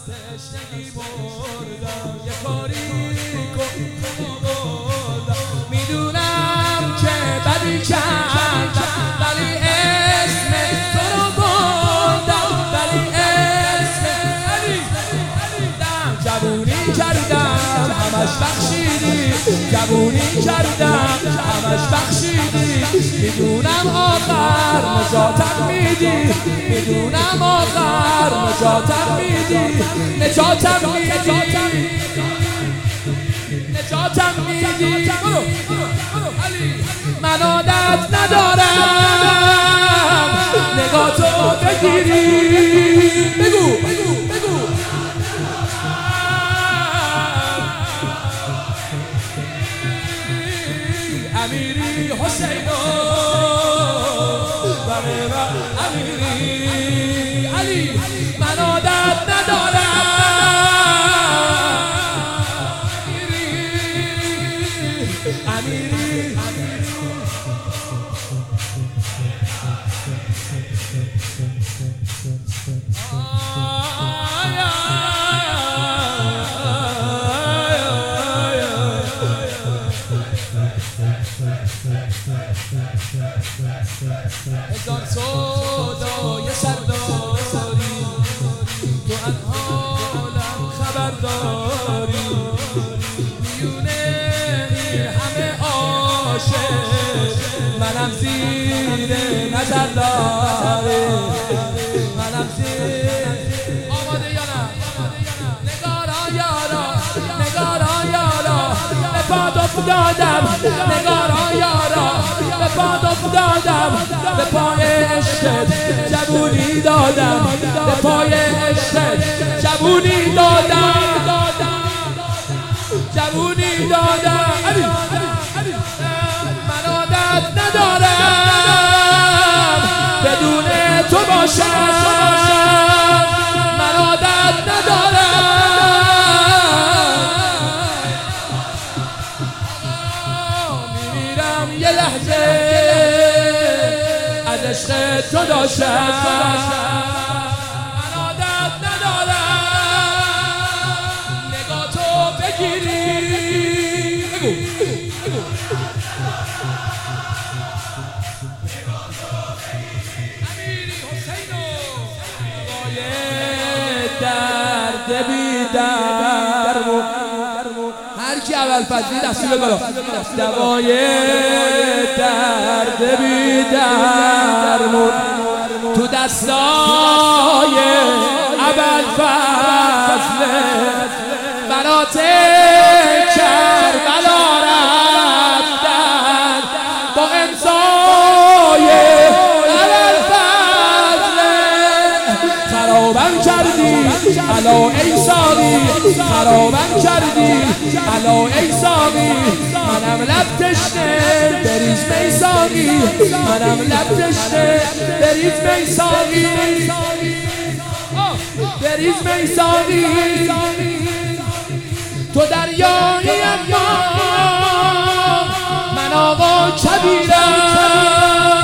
تشنگی مردم یه کاری کن بردم میدونم که بدی کردم ولی اسم تو رو بردم ولی اسم جوونی کردم همش بخشیدی جوونی کردم همش بخشیدی میدونم آخر نجاتم میدی میدونم آخر نجاتم میدی نجاتم میدی نجاتم میدی من عادت ندارم نگاه تو بگیری بگو امیری حسینو امیری علی من عادت ندارم امیری هزار سودای سرداری تو از حالم خبر داری میونه همه عاشق منم زیر نظر داری منم زیر آماده یا نه نگارا یارا نگارا یارا به پاد افتادم نگارا یارا به پاد افتادم به پای عشقت جوونی دادم به پای عشقت جوونی دادم جوونی دادم من عادت ندارم بدون تو باشم من عادت ندارم میمیرم یه لحظه از عشق تو داشتم من عادت ندارم نگاه تو بگیری امیری حسینو درد بی درمون هر کی اول فضلی دستی بگلا دوای درد بی درمون تو دستای اول فضله برات کربلا رفتن با امضای اول فضله خرابم کردی علا ای ساقی خرابم کردی علا ای ساقی منم لب تشنه بریز می ساقی منم لب تشنه بریز می ساقی بریز می ساقی تو دریایی اما من آقا کبیرم